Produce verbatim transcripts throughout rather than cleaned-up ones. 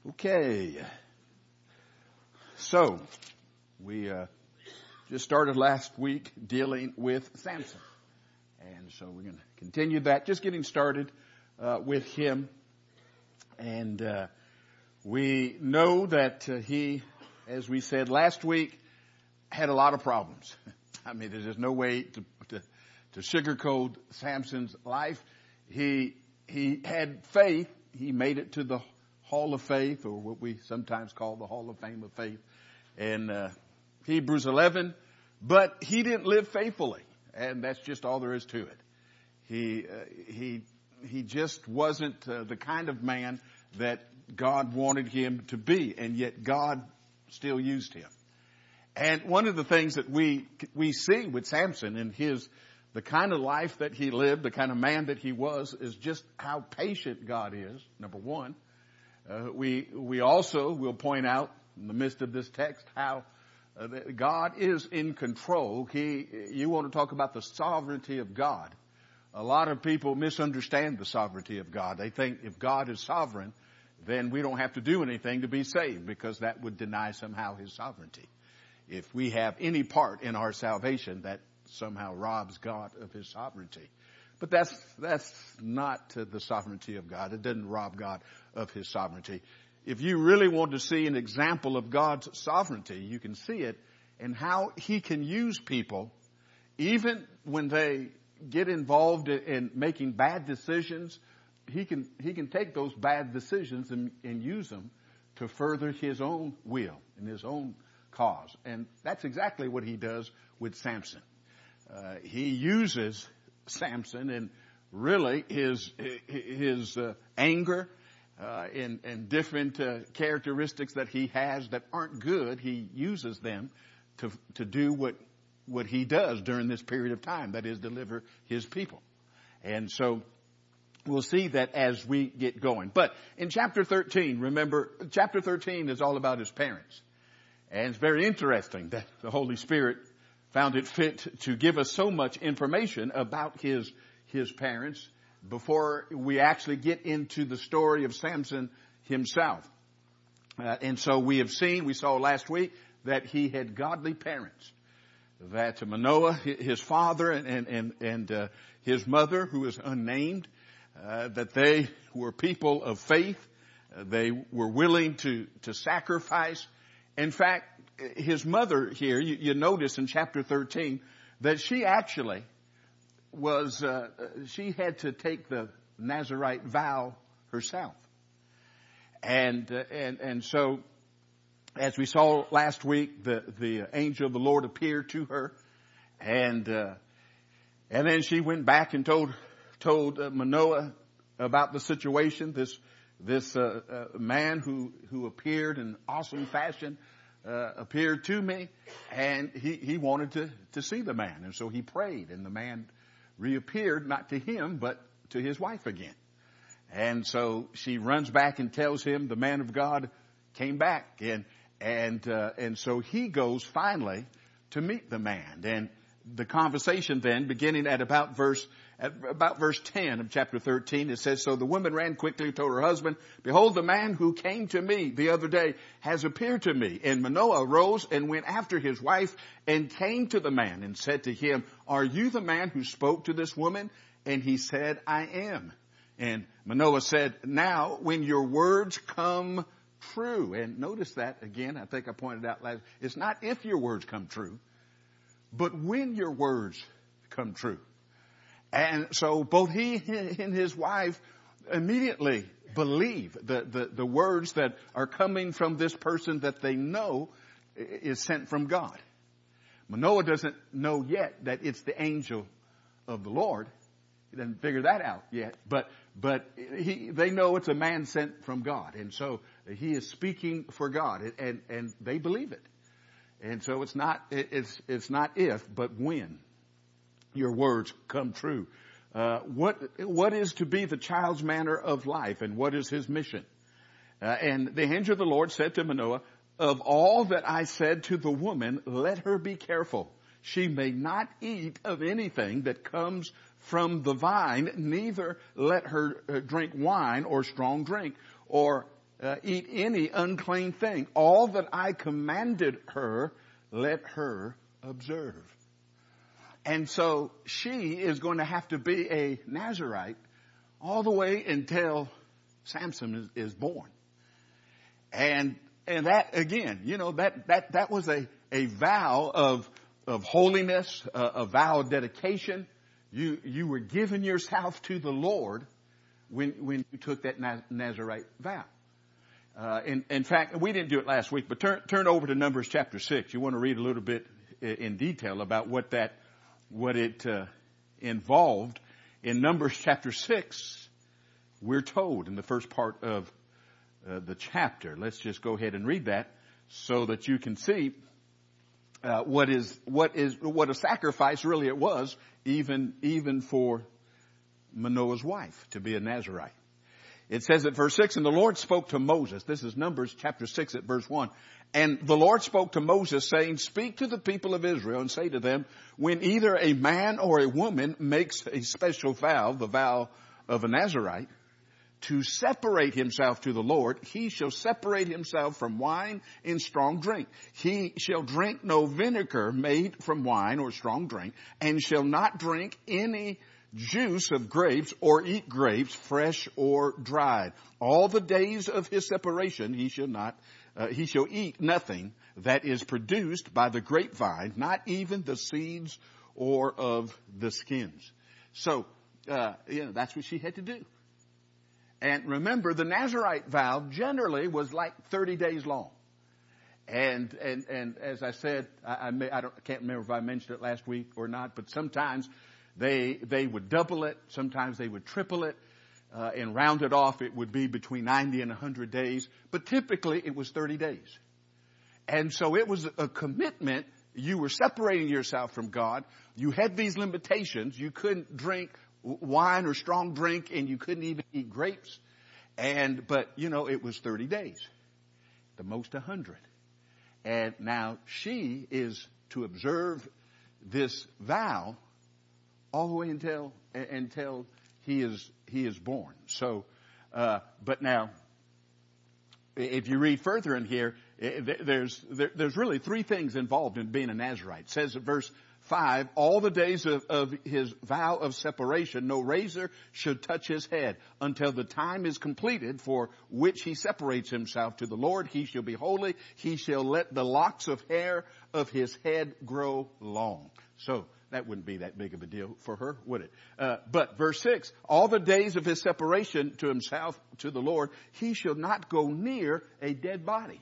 Okay, so we uh, just started last week dealing with Samson, and so we're going to continue that, just getting started uh, with him. And uh, we know that uh, he, as we said last week, had a lot of problems. I mean, there's just no way to, to, to sugarcoat Samson's life. He he had faith. He made it to the Hall of Faith, or what we sometimes call the Hall of Fame of Faith, in uh, Hebrews eleven. But he didn't live faithfully, and that's just all there is to it. He uh, he he just wasn't uh, the kind of man that God wanted him to be, and yet God still used him. And one of the things that we we see with Samson and his the kind of life that he lived, the kind of man that he was, is just how patient God is. Number one. Uh, we we also will point out in the midst of this text how uh, that God is in control. He, you want to talk about the sovereignty of God. A lot of people misunderstand the sovereignty of God. They think if God is sovereign, then we don't have to do anything to be saved, because that would deny somehow his sovereignty. If we have any part in our salvation, that somehow robs God of his sovereignty. But that's that's not uh, the sovereignty of God. It doesn't rob God of his sovereignty. If you really want to see an example of God's sovereignty, you can see it in how he can use people, even when they get involved in making bad decisions. He can he can take those bad decisions and, and use them to further his own will and his own cause. And that's exactly what he does with Samson. Uh, he uses Samson and really his his uh, anger uh, and, and different uh, characteristics that he has that aren't good. He uses them to to do what what he does during this period of time, that is, deliver his people. And so we'll see that as we get going. But in chapter thirteen, remember, chapter thirteen is all about his parents, and it's very interesting that the Holy Spirit found it fit to give us so much information about his his parents before we actually get into the story of Samson himself. Uh, and so we have seen, we saw last week, that he had godly parents. That Manoah, his father, and and and uh, his mother, who is unnamed, uh, that they were people of faith. Uh, they were willing to to sacrifice. In fact, his mother here, you, you notice in chapter thirteen that she actually was, uh, she had to take the Nazirite vow herself. And, uh, and, and so, as we saw last week, the, the angel of the Lord appeared to her, and, uh, and then she went back and told, told uh, Manoah about the situation, this, this, uh, uh, man who, who appeared in awesome fashion, Uh, appeared to me, and he, he wanted to, to see the man. And so he prayed, and the man reappeared, not to him, but to his wife again. And so she runs back and tells him the man of God came back. And, and, uh, and so he goes finally to meet the man. And the conversation then, beginning at about verse At about verse ten of chapter thirteen, it says, "So the woman ran quickly, told her husband, 'Behold, the man who came to me the other day has appeared to me.' And Manoah arose and went after his wife and came to the man and said to him, 'Are you the man who spoke to this woman?' And he said, 'I am.' And Manoah said, 'Now, when your words come true,'" and notice that again, I think I pointed out last, it's not if your words come true, but when your words come true. And so both he and his wife immediately believe the, the, the words that are coming from this person that they know is sent from God. Manoah doesn't know yet that it's the angel of the Lord. He doesn't figure that out yet. But but he, they know it's a man sent from God. And so he is speaking for God. And, and, and they believe it. And so it's not, it's, it's not if, but when your words come true. Uh, what, what is to be the child's manner of life, and what is his mission? Uh, and the angel of the Lord said to Manoah, "Of all that I said to the woman, let her be careful. She may not eat of anything that comes from the vine, neither let her drink wine or strong drink, or uh, eat any unclean thing. All that I commanded her, let her observe. And so she is going to have to be a Nazirite all the way until Samson is, is born. And, and that again, you know, that, that, that was a, a vow of, of holiness, uh, a vow of dedication. You, you were giving yourself to the Lord when, when you took that Nazirite vow. Uh, in, in fact, we didn't do it last week, but turn, turn over to Numbers chapter six. You want to read a little bit in detail about what that, what it, uh, involved. In Numbers chapter six, we're told in the first part of uh, the chapter. Let's just go ahead and read that so that you can see uh, what is what is what a sacrifice really it was, even even for Manoah's wife to be a Nazirite. It says at verse six, and the Lord spoke to Moses. This is Numbers chapter six at verse one. And the Lord spoke to Moses, saying, speak to the people of Israel and say to them, when either a man or a woman makes a special vow, the vow of a Nazirite, to separate himself to the Lord, he shall separate himself from wine and strong drink. He shall drink no vinegar made from wine or strong drink, and shall not drink any juice of grapes or eat grapes, fresh or dried. All the days of his separation he shall not, uh, he shall eat nothing that is produced by the grapevine, not even the seeds or of the skins. So, uh, you know, that's what she had to do. And remember, the Nazirite vow generally was like thirty days long. And, and, and as I said, I, I, may, I don't, I can't remember if I mentioned it last week or not, but sometimes they, they would double it. Sometimes they would triple it. Uh, and round it off, it would be between ninety and one hundred days. But typically it was thirty days. And so it was a commitment. You were separating yourself from God. You had these limitations. You couldn't drink wine or strong drink, and you couldn't even eat grapes. And, but, you know, it was thirty days. The most one hundred. And now she is to observe this vow all the way until, until he is, he is born. So, uh, but now, if you read further in here, there's, there, there's really three things involved in being a Nazirite. It says in verse five, all the days of, of his vow of separation, no razor should touch his head until the time is completed for which he separates himself to the Lord. He shall be holy. He shall let the locks of hair of his head grow long. So that wouldn't be that big of a deal for her, would it? Uh, but verse six, all the days of his separation to himself, to the Lord, he shall not go near a dead body.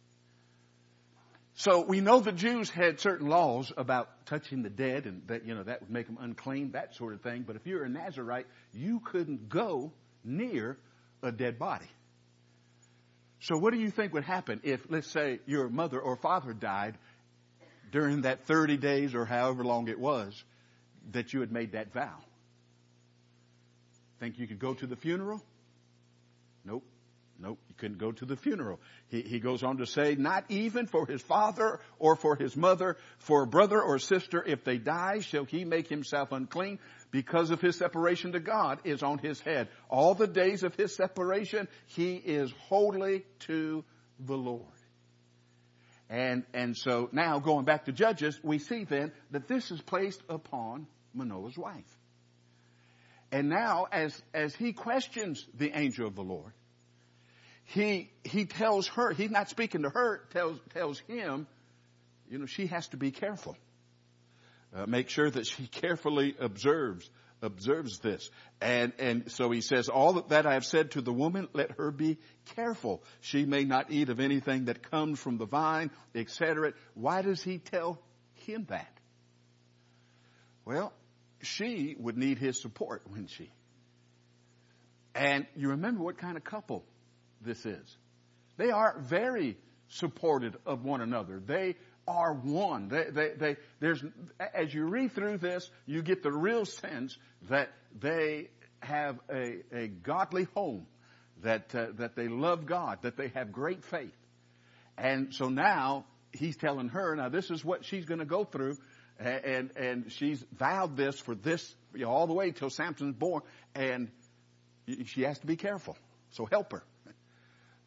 So we know the Jews had certain laws about touching the dead, and that, you know, that would make them unclean, that sort of thing. But if you're a Nazirite, you couldn't go near a dead body. So what do you think would happen if, let's say, your mother or father died during that thirty days or however long it was that you had made that vow? Think you could go to the funeral? Nope. Nope, you couldn't go to the funeral. He, he goes on to say, not even for his father or for his mother, for a brother or sister, if they die, shall he make himself unclean, because of his separation to God is on his head. All the days of his separation, he is holy to the Lord. And, and so now going back to Judges, we see then that this is placed upon Manoah's wife. And now as, as he questions the angel of the Lord, He, he tells her, he's not speaking to her, tells, tells him, you know, she has to be careful. Uh, make sure that she carefully observes, observes this. And, and so he says, all that I have said to the woman, let her be careful. She may not eat of anything that comes from the vine, et cetera. Why does he tell him that? Well, she would need his support, wouldn't she? And you remember what kind of couple this is. They are very supportive of one another. They are one. They, they, they, there's, as you read through this, you get the real sense that they have a, a godly home, that, uh, that they love God, that they have great faith. And so now he's telling her, now this is what she's going to go through. And, and she's vowed this for this, you know, all the way till Samson's born. And she has to be careful. So help her.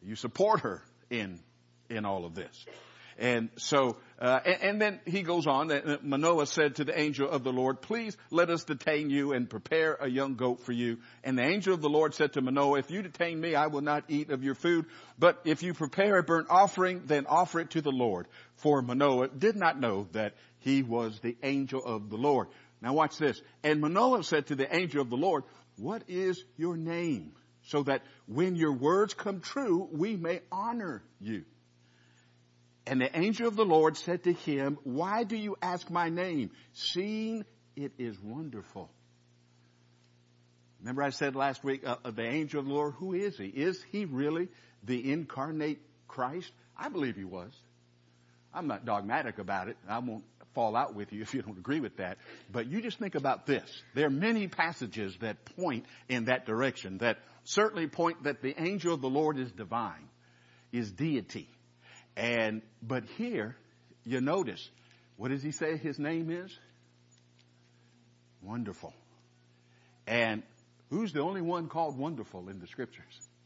you support her in, in all of this. And so, uh, and, and then he goes on, uh, Manoah said to the angel of the Lord, please let us detain you and prepare a young goat for you. And the angel of the Lord said to Manoah, if you detain me, I will not eat of your food. But if you prepare a burnt offering, then offer it to the Lord. For Manoah did not know that he was the angel of the Lord. Now watch this. And Manoah said to the angel of the Lord, what is your name? So that when your words come true, we may honor you. And the angel of the Lord said to him, why do you ask my name, seeing it is wonderful? Remember I said last week, uh, the angel of the Lord, who is he? Is he really the incarnate Christ? I believe he was. I'm not dogmatic about it. I won't fall out with you if you don't agree with that. But you just think about this. There are many passages that point in that direction, that certainly point that the angel of the Lord is divine, is deity. And, but here, you notice, what does he say his name is? Wonderful. And who's the only one called wonderful in the scriptures?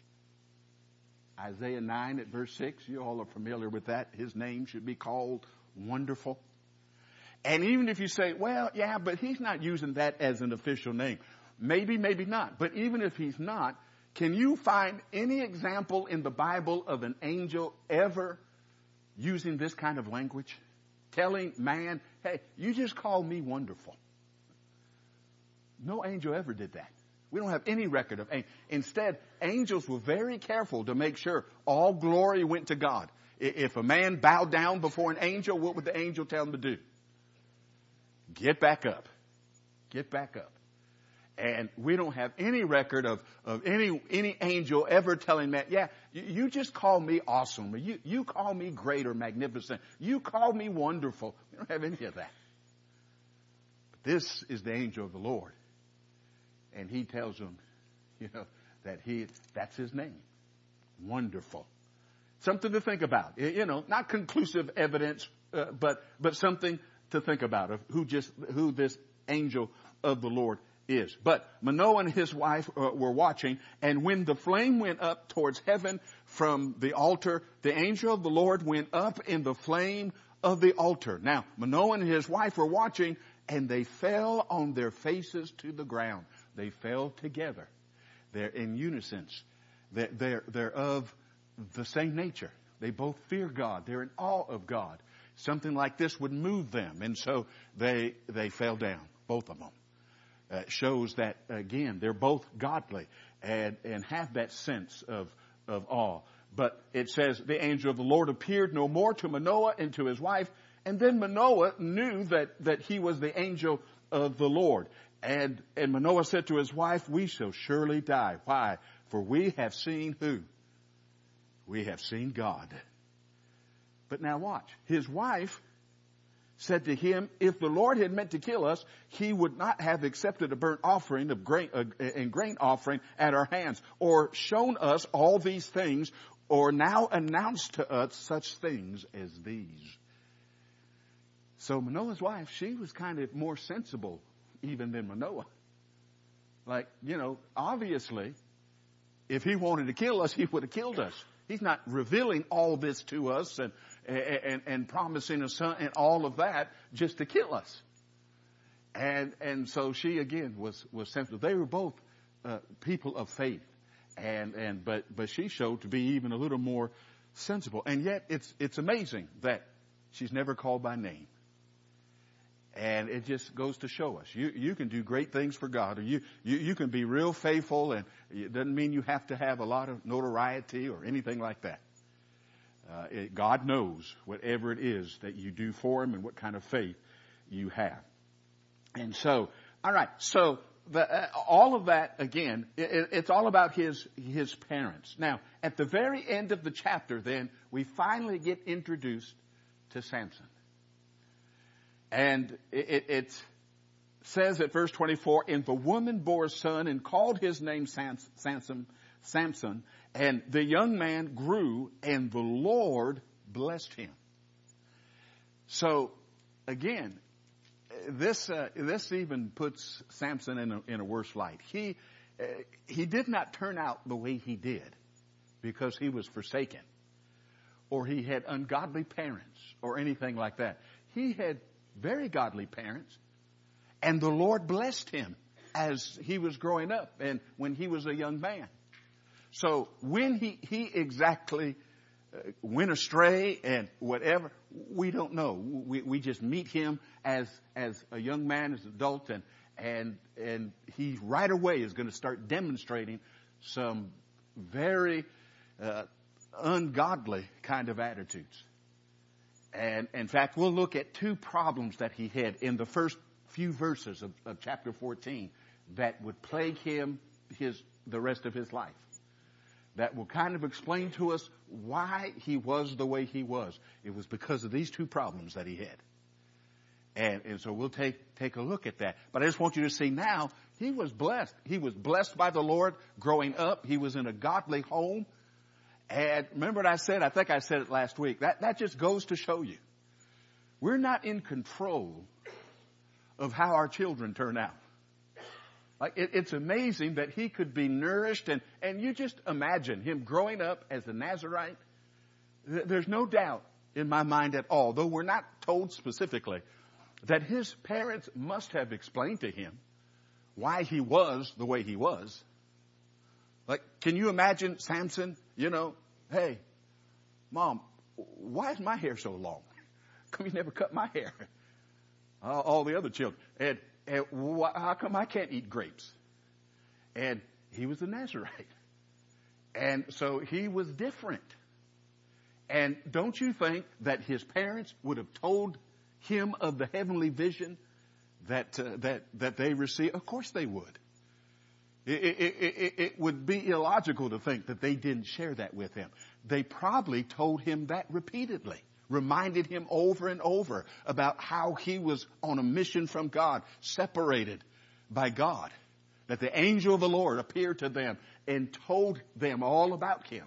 Isaiah nine at verse six, you all are familiar with that. His name should be called Wonderful. And even if you say, well, yeah, but he's not using that as an official name. Maybe, maybe not. But even if he's not, can you find any example in the Bible of an angel ever using this kind of language? Telling man, hey, you just call me wonderful. No angel ever did that. We don't have any record of angels. Instead, angels were very careful to make sure all glory went to God. If a man bowed down before an angel, what would the angel tell him to do? Get back up. Get back up. And we don't have any record of, of any, any angel ever telling that, yeah, you, you just call me awesome. Or you, you call me great or magnificent. You call me wonderful. We don't have any of that. But this is the angel of the Lord. And he tells them, you know, that he, that's his name. Wonderful. Something to think about. You know, not conclusive evidence, uh, but, but something to think about of who just, who this angel of the Lord is. But Manoah and his wife uh, were watching, and when the flame went up towards heaven from the altar, the angel of the Lord went up in the flame of the altar. Now, Manoah and his wife were watching, and they fell on their faces to the ground. They fell together. They're in unison. They're, they're, they're of the same nature. They both fear God. They're in awe of God. Something like this would move them. And so they, they fell down, both of them. Uh, it shows that, again, they're both godly and, and have that sense of, of awe. But it says the angel of the Lord appeared no more to Manoah and to his wife. And then Manoah knew that, that he was the angel of the Lord. And, and Manoah said to his wife, we shall surely die. Why? For we have seen who? We have seen God. But now watch. His wife said to him, if the Lord had meant to kill us, he would not have accepted a burnt offering of grain, uh, and grain offering at our hands, or shown us all these things, or now announced to us such things as these. So Manoah's wife, she was kind of more sensible even than Manoah. Like, you know, obviously, if he wanted to kill us, he would have killed us. He's not revealing all this to us and, and, and promising a son and all of that just to kill us. And, and so she again was, was sensitive. They were both, uh, people of faith. And, and, but, but she showed to be even a little more sensible. And yet it's, it's amazing that she's never called by name. And it just goes to show us you, you can do great things for God, or you, you, you can be real faithful, and it doesn't mean you have to have a lot of notoriety or anything like that. Uh, it, God knows whatever it is that you do for him and what kind of faith you have. And so, all right, so the, uh, all of that, again, it, it's all about his, his parents. Now, at the very end of the chapter, then, we finally get introduced to Samson. And it, it says at verse twenty-four, and the woman bore a son and called his name Samson, Samson, and the young man grew, and the Lord blessed him. So, again, this uh, this even puts Samson in a, in a worse light. He uh, he did not turn out the way he did because he was forsaken, or he had ungodly parents, or anything like that. He had very godly parents, and the Lord blessed him as he was growing up and when he was a young man. So when he, he exactly uh, went astray and whatever, we don't know. We, we just meet him as, as a young man, as an adult, and, and, and he right away is going to start demonstrating some very uh, ungodly kind of attitudes. And in fact, we'll look at two problems that he had in the first few verses of, of chapter fourteen that would plague him his the rest of his life. That will kind of explain to us why he was the way he was. It was because of these two problems that he had. And, and so we'll take, take a look at that. But I just want you to see now, he was blessed. He was blessed by the Lord growing up. He was in a godly home. And remember what I said? I think I said it last week. That, that just goes to show you. We're not in control of how our children turn out. Like it, it's amazing that he could be nourished, and, and you just imagine him growing up as a Nazarite. There's no doubt in my mind at all, though we're not told specifically, that his parents must have explained to him why he was the way he was. Like, can you imagine Samson, you know, hey, Mom, why is my hair so long? Come you never cut my hair? All, all the other children. And, and wh- how come I can't eat grapes? And he was a Nazarite. And so he was different. And don't you think that his parents would have told him of the heavenly vision that uh, that that they received? Of course they would. It, it, it, it would be illogical to think that they didn't share that with him. They probably told him that repeatedly, reminded him over and over about how he was on a mission from God, separated by God, that the angel of the Lord appeared to them and told them all about him.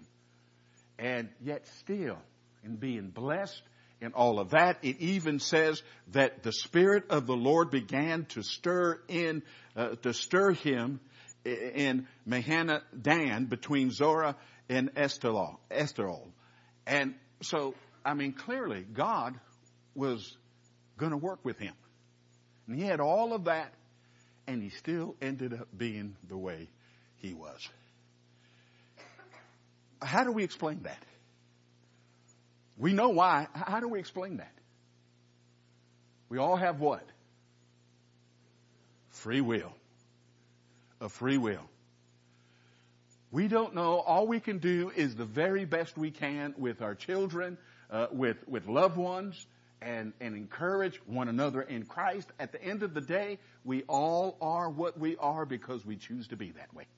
And yet still, in being blessed and all of that, it even says that the Spirit of the Lord began to stir in, uh, to stir him in Mahaneh-dan between Zorah and Eshtaol. Eshtaol. And so, I mean, clearly God was going to work with him. And he had all of that, and he still ended up being the way he was. How do we explain that? We know why. How do we explain that? We all have what? Free will. A free will. We don't know. All we can do is the very best we can with our children, uh, with, with loved ones, and, and encourage one another in Christ. At the end of the day, we all are what we are because we choose to be that way.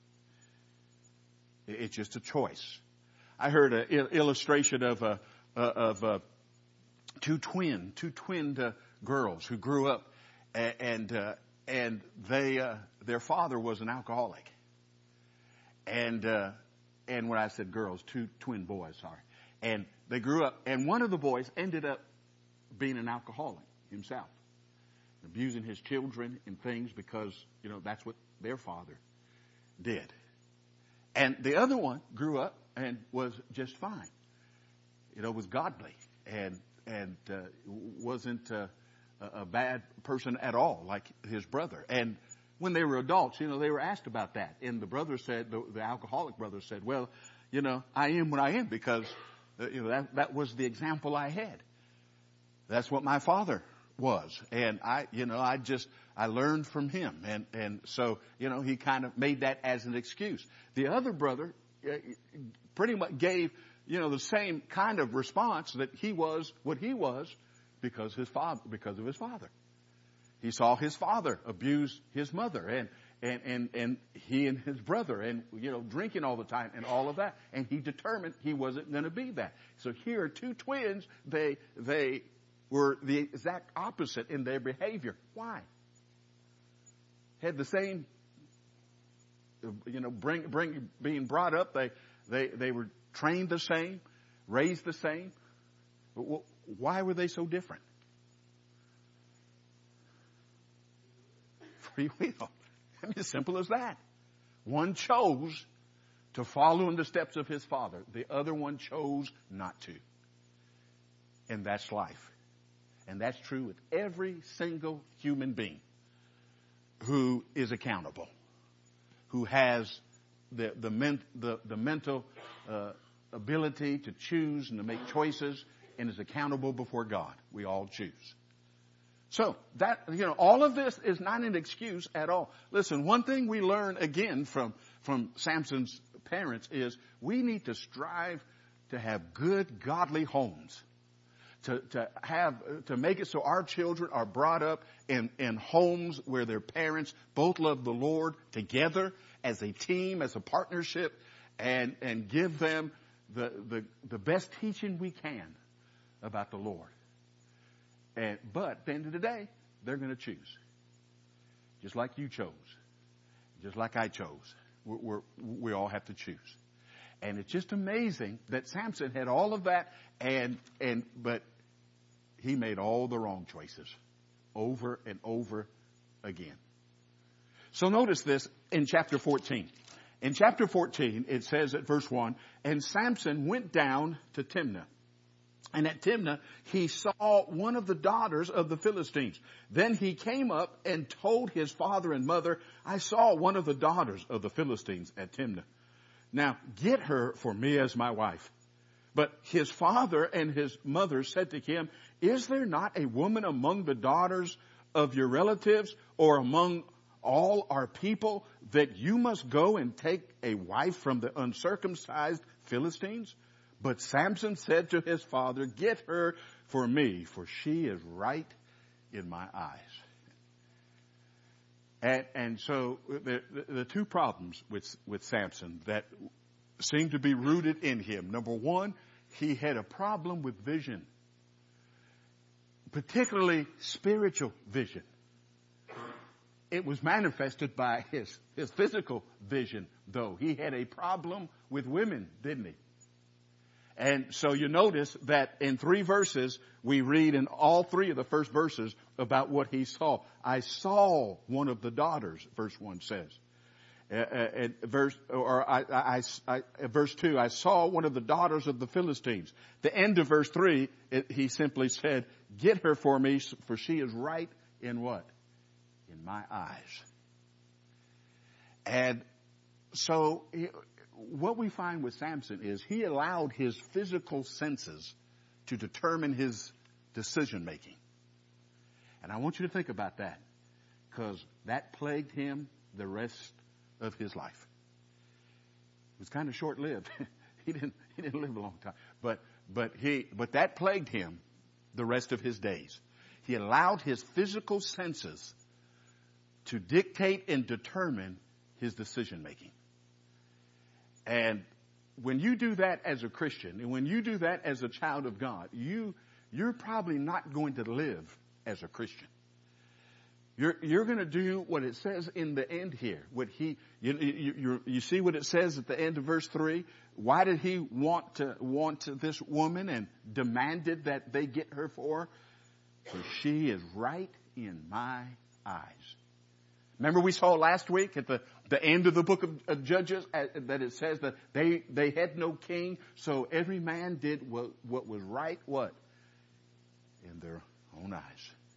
It's just a choice. I heard an illustration of a, of a two twin, two twinned uh, girls who grew up, and and, uh, and they uh, their father was an alcoholic. And uh, and when I said girls, two twin boys, sorry, and they grew up, and one of the boys ended up being an alcoholic himself, abusing his children and things because you know that's what their father did. And the other one grew up and was just fine. You know, was godly and and uh, wasn't uh, a bad person at all, like his brother. And when they were adults, you know, they were asked about that. And the brother said, the, the alcoholic brother said, well, you know, I am what I am because, uh, you know, that, that was the example I had. That's what my father was. And I, you know, I just, I learned from him. And, and so, you know, he kind of made that as an excuse. The other brother uh, pretty much gave, you know, the same kind of response that he was what he was because his father, because of his father. He saw his father abuse his mother and, and, and, and he and his brother and, you know, drinking all the time and all of that. And he determined he wasn't going to be that. So here are two twins. They, they were the exact opposite in their behavior. Why? Had the same, you know, bring, bring, being brought up. They, they, they were trained the same, raised the same. Why were they so different? Free will. I mean, as simple as that. One chose to follow in the steps of his father. The other one chose not to. And that's life. And that's true with every single human being who is accountable, who has the the, men, the, the mental uh, ability to choose and to make choices and is accountable before God. We all choose. So that, you know, all of this is not an excuse at all. Listen, one thing we learn again from, from Samson's parents is we need to strive to have good, godly homes. To, to have, to make it so our children are brought up in, in homes where their parents both love the Lord together as a team, as a partnership, and, and give them the, the, the best teaching we can about the Lord. And, but at the end of the day, they're going to choose. Just like you chose. Just like I chose. We're, we're, we all have to choose. And it's just amazing that Samson had all of that, and, and, but he made all the wrong choices over and over again. So notice this in chapter fourteen. In chapter fourteen, it says at verse one, and Samson went down to Timnah. And at Timnah, he saw one of the daughters of the Philistines. Then he came up and told his father and mother, I saw one of the daughters of the Philistines at Timnah. Now get her for me as my wife. But his father and his mother said to him, is there not a woman among the daughters of your relatives or among all our people that you must go and take a wife from the uncircumcised Philistines? But Samson said to his father, get her for me, for she is right in my eyes. And, and so the, the, the two problems with, with Samson that seem to be rooted in him. Number one, he had a problem with vision, particularly spiritual vision. It was manifested by his, his physical vision, though. He had a problem with women, didn't he? And so you notice that in three verses, we read in all three of the first verses about what he saw. I saw one of the daughters, verse one says. Uh, uh, verse, or I, I, I, verse two, I saw one of the daughters of the Philistines. The end of verse three, it, he simply said, get her for me, for she is right in what? In my eyes. And so what we find with Samson is he allowed his physical senses to determine his decision making. And I want you to think about that, because that plagued him the rest of his life. It was kind of short lived. he didn't he didn't live a long time. But but he but that plagued him the rest of his days. He allowed his physical senses to dictate and determine his decision making. And when you do that as a Christian, and when you do that as a child of God, you you're probably not going to live as a Christian. You're, you're going to do what it says in the end here. What he, you, you, you, you see what it says at the end of verse three? Why did he want to, want this woman and demanded that they get her for? For she is right in my eyes. Remember we saw last week at the, the end of the book of, of Judges uh, that it says that they, they had no king, so every man did what, what was right, what? In their own eyes.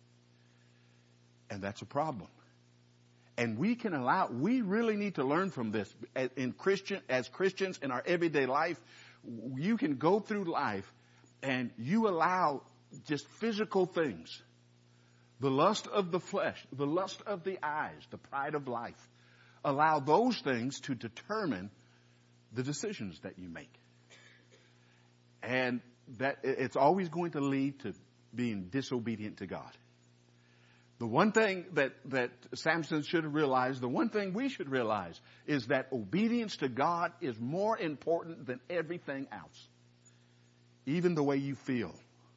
And that's a problem. And we can allow, we really need to learn from this. In Christian, as Christians in our everyday life, you can go through life and you allow just physical things, the lust of the flesh, the lust of the eyes, the pride of life, allow those things to determine the decisions that you make. And that it's always going to lead to being disobedient to God. The one thing that, that Samson should have realized, the one thing we should realize, is that obedience to God is more important than everything else. Even the way you feel.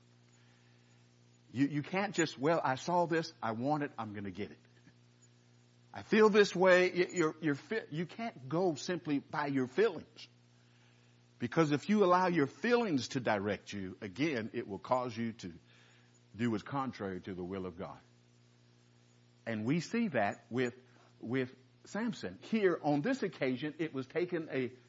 You, you can't just, well, I saw this, I want it, I'm going to get it. I feel this way, you're, you're, you can't go simply by your feelings. Because if you allow your feelings to direct you, again, it will cause you to do what's contrary to the will of God. And we see that with, with Samson. Here, on this occasion, it was taken a,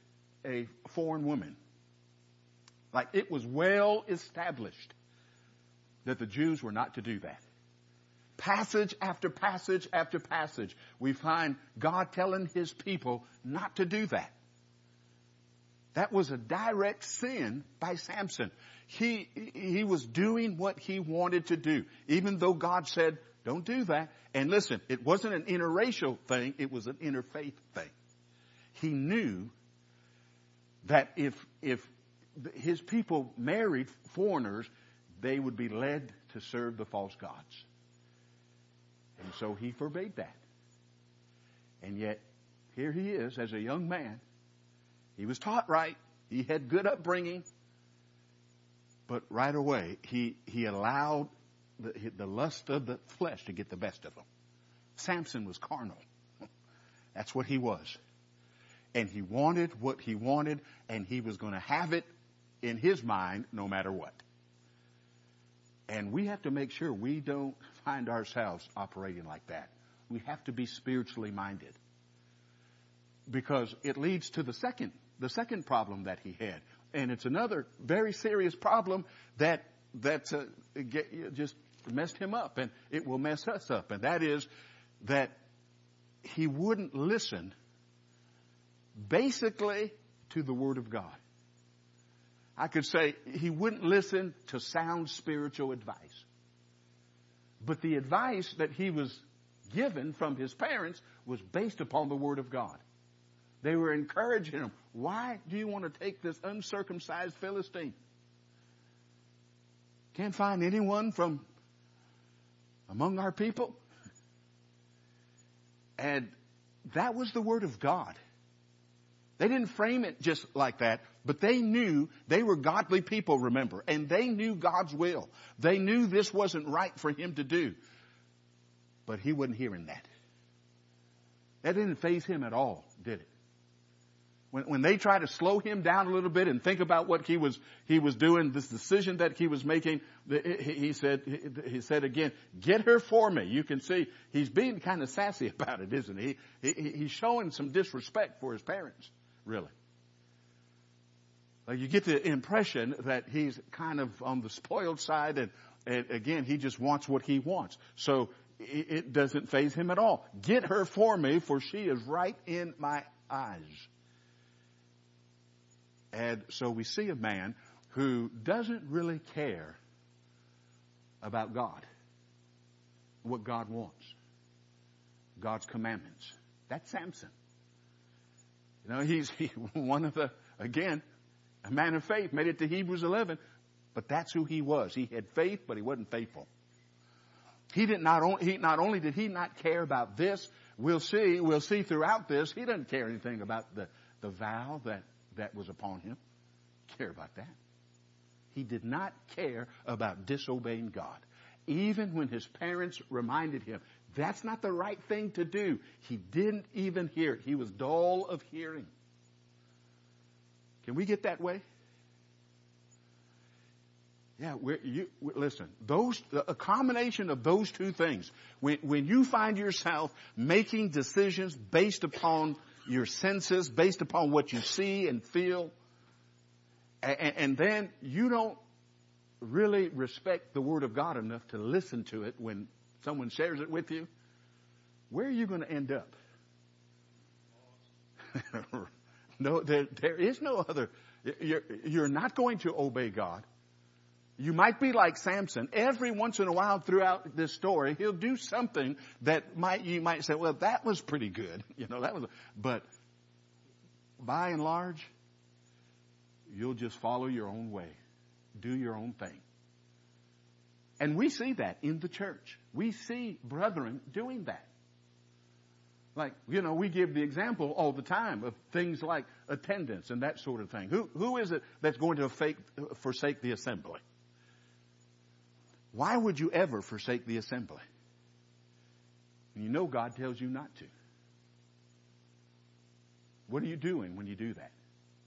a foreign woman. Like, it was well established that the Jews were not to do that. Passage after passage after passage, we find God telling his people not to do that. That was a direct sin by Samson. He, he was doing what he wanted to do, even though God said, don't do that. And listen, it wasn't an interracial thing. It was an interfaith thing. He knew that if, if his people married foreigners, they would be led to serve the false gods. And so he forbade that. And yet, here he is as a young man. He was taught right. He had good upbringing. But right away, he, he allowed the, the lust of the flesh to get the best of him. Samson was carnal. That's what he was. And he wanted what he wanted, and he was going to have it in his mind no matter what. And we have to make sure we don't find ourselves operating like that. We have to be spiritually minded. Because it leads to the second, the second problem that he had. And it's another very serious problem that, that uh, get, just messed him up, and it will mess us up. And that is that he wouldn't listen basically to the Word of God. I could say he wouldn't listen to sound spiritual advice. But the advice that he was given from his parents was based upon the Word of God. They were encouraging him. Why do you want to take this uncircumcised Philistine? Can't find anyone from among our people? And that was the Word of God. They didn't frame it just like that, but they knew they were godly people, remember, and they knew God's will. They knew this wasn't right for him to do. But he wasn't hearing that. That didn't faze him at all, did it? When, when they tried to slow him down a little bit and think about what he was, he was doing, this decision that he was making, he, he said, he said again, get her for me. You can see he's being kind of sassy about it, isn't he? he he's showing some disrespect for his parents, really. Like, you get the impression that he's kind of on the spoiled side, and, and again, he just wants what he wants. So it, it doesn't faze him at all. Get her for me, for she is right in my eyes. And so we see a man who doesn't really care about God, what God wants, God's commandments. That's Samson. You know, he's he, one of the, again, a man of faith, made it to Hebrews eleven, but that's who he was. He had faith, but he wasn't faithful. He did not only, he, not only did he not care about this, we'll see, we'll see throughout this, he doesn't care anything about the, the vow that that was upon him. Care about that. He did not care about disobeying God. Even when his parents reminded him, that's not the right thing to do, he didn't even hear it. He was dull of hearing. Can we get that way? Yeah, we're, you, we, listen, those, a combination of those two things, when, when you find yourself making decisions based upon your senses, based upon what you see and feel, and, and then you don't really respect the Word of God enough to listen to it when someone shares it with you, where are you going to end up? No, there, there is no other. You're, you're not going to obey God. You might be like Samson. Every once in a while throughout this story, he'll do something that might, you might say, well, that was pretty good. You know, that was, but by and large, you'll just follow your own way. Do your own thing. And we see that in the church. We see brethren doing that. Like, you know, we give the example all the time of things like attendance and that sort of thing. Who, who is it that's going to fake, forsake the assembly? Why would you ever forsake the assembly? You know God tells you not to. What are you doing when you do that?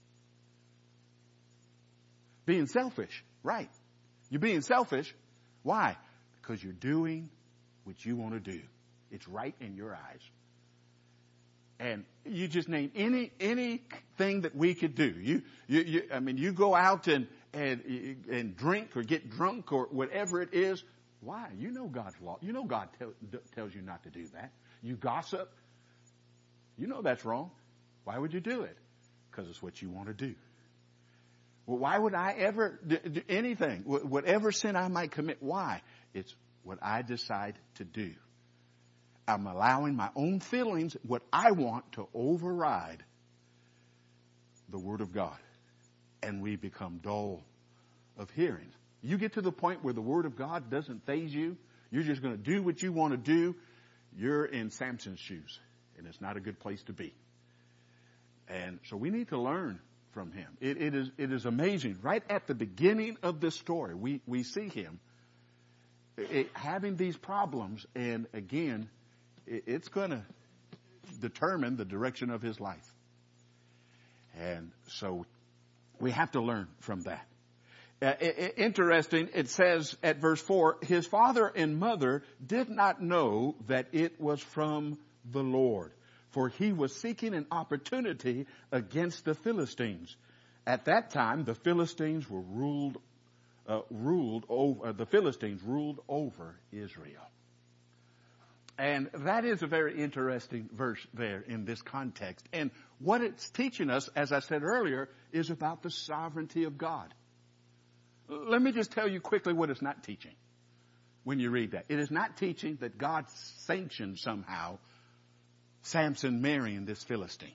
Being selfish, right. You're being selfish. Why? Because you're doing what you want to do. It's right in your eyes. And you just name any, anything that we could do. You, you, you, I mean, you go out and, and, and drink or get drunk or whatever it is. Why? You know God's law. You know God tell, tells you not to do that. You gossip. You know that's wrong. Why would you do it? Because it's what you want to do. Well, why would I ever do anything? Whatever sin I might commit, why? It's what I decide to do. I'm allowing my own feelings, what I want, to override the Word of God. And we become dull of hearing. You get to the point where the Word of God doesn't faze you. You're just going to do what you want to do. You're in Samson's shoes. And it's not a good place to be. And so we need to learn from him. It, it is, it is amazing. Right at the beginning of this story, we, we see him it, having these problems. And again, it, it's going to determine the direction of his life. And so we have to learn from that. Uh, it, interesting, it says at verse four, his father and mother did not know that it was from the Lord, for he was seeking an opportunity against the Philistines. At that time, the Philistines were ruled, uh, ruled over, uh, the Philistines ruled over Israel. And that is a very interesting verse there in this context. And what it's teaching us, as I said earlier, is about the sovereignty of God. Let me just tell you quickly what it's not teaching when you read that. It is not teaching that God sanctioned somehow Samson marrying this Philistine.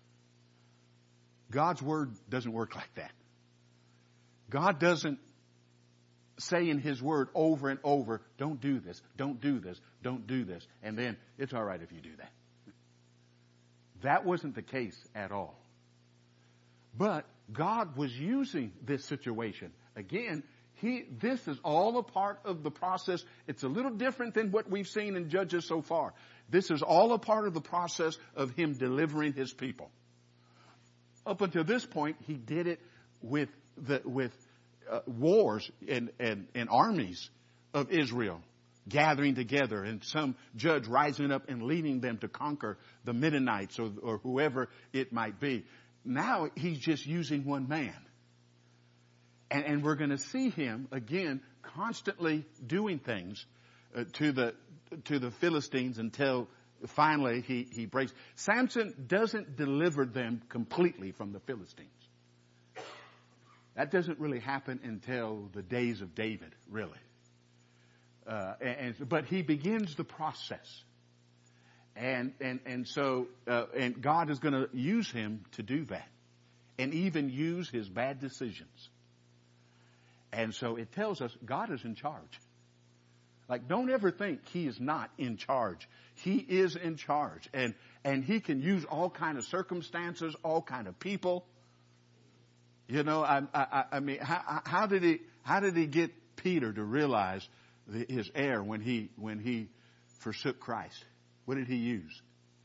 God's word doesn't work like that. God doesn't say in his word over and over, don't do this, don't do this, don't do this. And then it's all right if you do that. That wasn't the case at all. But God was using this situation. Again, he, this is all a part of the process. It's a little different than what we've seen in Judges so far. This is all a part of the process of him delivering his people. Up until this point, he did it with the, with uh, wars and, and, and armies of Israel gathering together, and some judge rising up and leading them to conquer the Midianites or, or whoever it might be. Now he's just using one man. And, and we're going to see him again constantly doing things uh, to the to the Philistines until finally he, he breaks. Samson doesn't deliver them completely from the Philistines. That doesn't really happen until the days of David, really. Uh, and, and but he begins the process. And and and so uh, and God is going to use him to do that, and even use his bad decisions. And so it tells us God is in charge. Like, don't ever think he is not in charge. He is in charge, and and he can use all kind of circumstances, all kind of people. You know, I I, I mean, how, how did he how did he get Peter to realize the, his error when he when he forsook Christ? What did he use?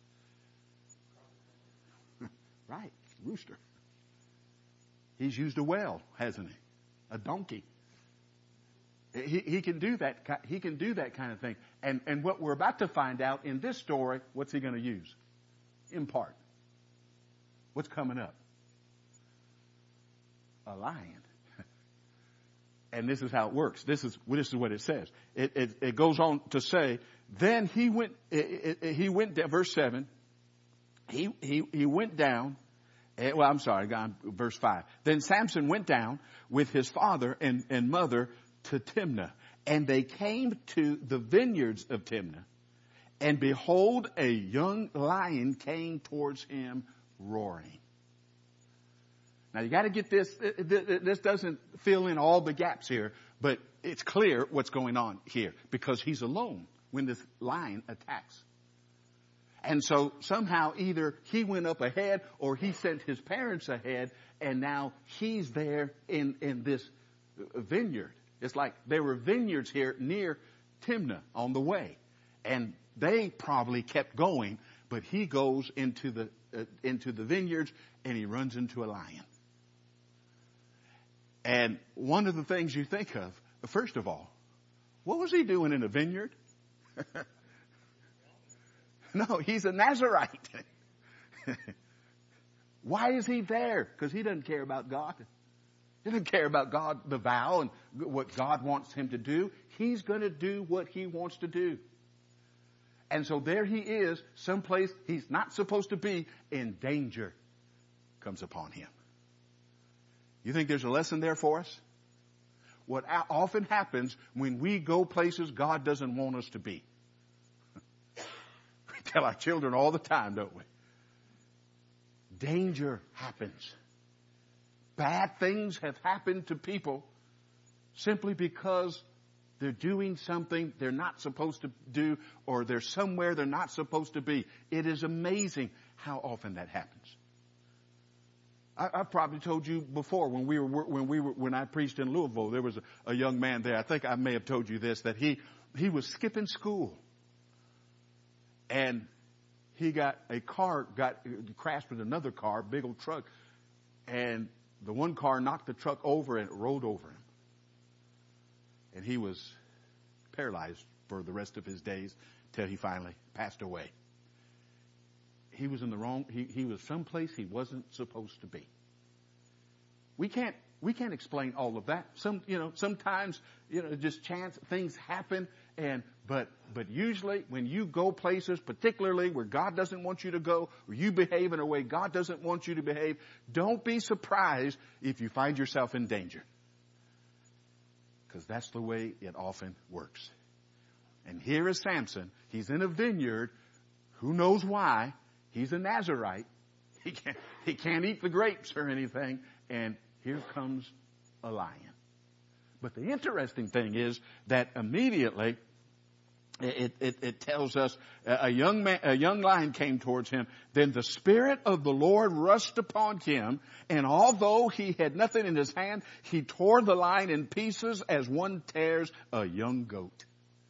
Right, rooster. He's used a well, hasn't he? A donkey. He, he can do that. He can do that kind of thing. And and what we're about to find out in this story, what's he going to use? In part. What's coming up? A lion. And this is how it works. This is this is what it says. It it, it goes on to say, then he went. It, it, he went down. Verse seven. He he he went down. Well, I'm sorry. Verse five. Then Samson went down with his father and, and mother to Timnah, and they came to the vineyards of Timnah, and behold, a young lion came towards him roaring. Now you got to get this. This doesn't fill in all the gaps here, but it's clear what's going on here because he's alone when this lion attacks. And so somehow either he went up ahead or he sent his parents ahead, and now he's there in, in this vineyard. It's like there were vineyards here near Timnah on the way, and they probably kept going, but he goes into the uh, into the vineyards and he runs into a lion. And one of the things you think of, first of all, what was he doing in a vineyard? No, he's a Nazarite. Why is he there? Because he doesn't care about God. He doesn't care about God, the vow, and what God wants him to do. He's going to do what he wants to do. And so there he is, someplace he's not supposed to be, and danger comes upon him. You think there's a lesson there for us? What often happens when we go places God doesn't want us to be. We tell our children all the time, don't we? Danger happens. Bad things have happened to people simply because they're doing something they're not supposed to do, or they're somewhere they're not supposed to be. It is amazing how often that happens. I, I've probably told you before when we were when we were when I preached in Louisville, there was a, a young man there. I think I may have told you this, that he he was skipping school, and he got a car got crashed with another car, big old truck, and the one car knocked the truck over and it rolled over him. And he was paralyzed for the rest of his days till he finally passed away. He was in the wrong, he, he was someplace he wasn't supposed to be. We can't, we can't explain all of that. Some, you know, sometimes, you know, just chance, things happen, and, but, but usually when you go places, particularly where God doesn't want you to go, or you behave in a way God doesn't want you to behave, don't be surprised if you find yourself in danger. Because that's the way it often works. And here is Samson. He's in a vineyard. Who knows why? He's a Nazarite. He can't, he can't eat the grapes or anything. And here comes a lion. But the interesting thing is that immediately it, it, it tells us a young man, a young lion came towards him. Then the Spirit of the Lord rushed upon him, and although he had nothing in his hand, he tore the lion in pieces as one tears a young goat.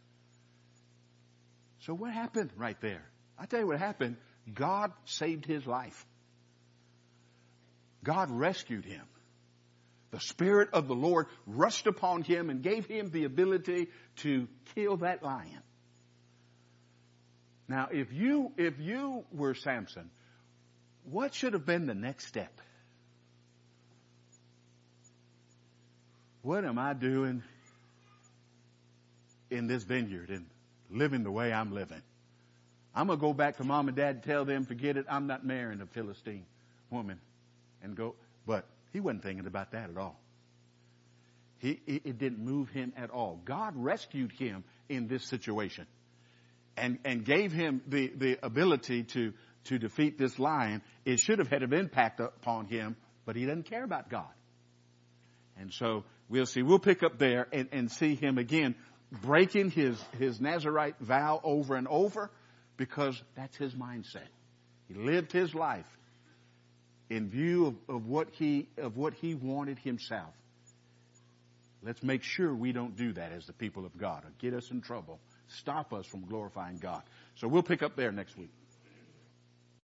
So what happened right there? I tell you what happened. God saved his life. God rescued him. The Spirit of the Lord rushed upon him and gave him the ability to kill that lion. Now, if you, if you were Samson, what should have been the next step? What am I doing in this vineyard and living the way I'm living? I'm going to go back to mom and dad and tell them, forget it, I'm not marrying a Philistine woman. And go, but he wasn't thinking about that at all. He, it, it didn't move him at all. God rescued him in this situation. And, and gave him the, the ability to, to defeat this lion. It should have had an impact upon him, but he doesn't care about God. And so we'll see, we'll pick up there and, and see him again breaking his, his Nazarite vow over and over, because that's his mindset. He lived his life in view of, of what he, of what he wanted himself. Let's make sure we don't do that as the people of God. It'll get us in trouble. Stop us from glorifying God. So we'll pick up there next week.